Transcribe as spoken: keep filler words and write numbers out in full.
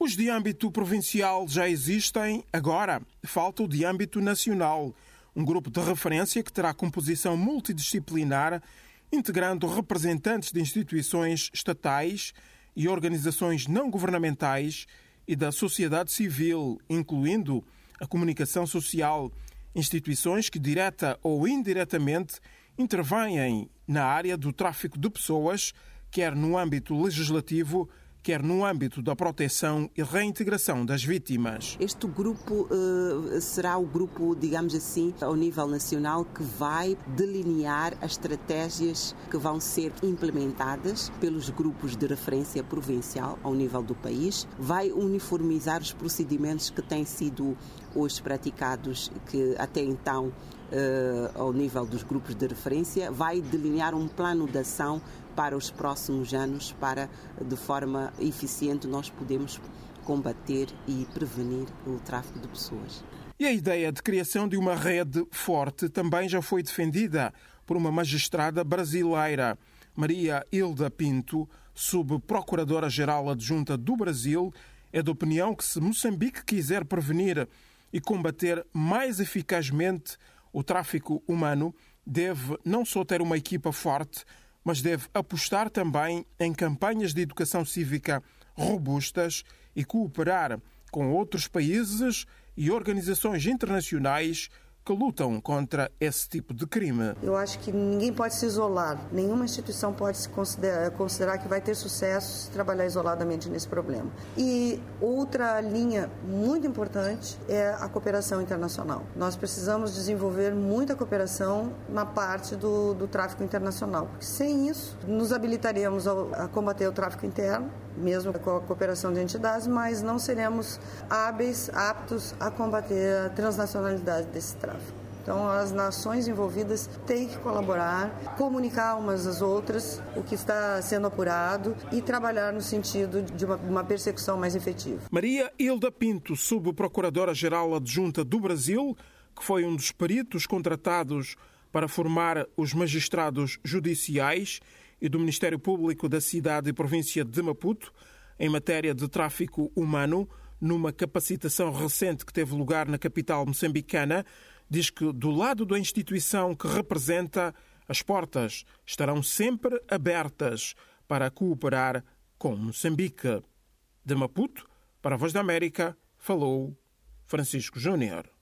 Os de âmbito provincial já existem, agora falta o de âmbito nacional, um grupo de referência que terá composição multidisciplinar, integrando representantes de instituições estatais e organizações não governamentais e da sociedade civil, incluindo a comunicação social, instituições que, direta ou indiretamente, intervêm na área do tráfico de pessoas, quer no âmbito legislativo, quer no âmbito da proteção e reintegração das vítimas. Este grupo uh, será o grupo, digamos assim, ao nível nacional, que vai delinear as estratégias que vão ser implementadas pelos grupos de referência provincial ao nível do país, vai uniformizar os procedimentos que têm sido hoje praticados, que até então, uh, ao nível dos grupos de referência, vai delinear um plano de ação para os próximos anos, para, de forma eficiente, nós podemos combater e prevenir o tráfico de pessoas. E a ideia de criação de uma rede forte também já foi defendida por uma magistrada brasileira. Maria Hilda Pinto, subprocuradora-geral adjunta do Brasil, é da opinião que, se Moçambique quiser prevenir e combater mais eficazmente o tráfico humano, deve não só ter uma equipa forte, mas deve apostar também em campanhas de educação cívica robustas e cooperar com outros países e organizações internacionais que lutam contra esse tipo de crime. Eu acho que ninguém pode se isolar, nenhuma instituição pode se considerar, considerar que vai ter sucesso se trabalhar isoladamente nesse problema. E outra linha muito importante é a cooperação internacional. Nós precisamos desenvolver muita cooperação na parte do, do tráfico internacional, porque sem isso nos habilitaremos a combater o tráfico interno, mesmo com a cooperação de entidades, mas não seremos hábeis, aptos a combater a transnacionalidade desse tráfico. Então, as nações envolvidas têm que colaborar, comunicar umas às outras o que está sendo apurado e trabalhar no sentido de uma, uma persecução mais efetiva. Maria Hilda Pinto, subprocuradora-geral adjunta do Brasil, que foi um dos peritos contratados para formar os magistrados judiciais e do Ministério Público da cidade e província de Maputo em matéria de tráfico humano, numa capacitação recente que teve lugar na capital moçambicana, diz que do lado da instituição que representa, as portas estarão sempre abertas para cooperar com Moçambique. De Maputo, para a Voz da América, falou Francisco Júnior.